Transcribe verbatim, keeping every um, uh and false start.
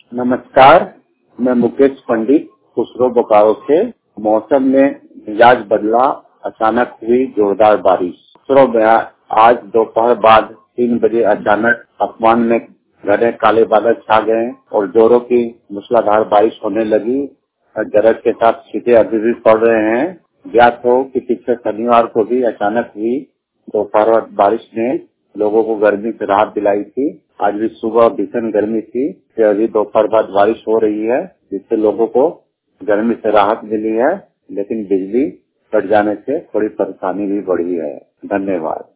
नमस्कार, मैं मुकेश पंडित खुसरो बोकारो से। मौसम में मिजाज बदला, अचानक हुई जोरदार बारिश। खुसरो में आज दोपहर बाद तीन बजे अचानक आसमान में घने काले बादल छा गए और जोरों की मूसलाधार बारिश होने लगी। गरज के साथ छींटे अभी भी पड़ रहे हैं। ज्ञात हो कि पिछले शनिवार को भी अचानक हुई दोपहर बारिश ने लोगों को गर्मी से राहत दिलाई थी। आज भी सुबह भीषण गर्मी थी, फिर अभी दोपहर बाद बारिश हो रही है, जिससे लोगों को गर्मी से राहत मिली है, लेकिन बिजली कट जाने से थोड़ी परेशानी भी बढ़ी है। धन्यवाद।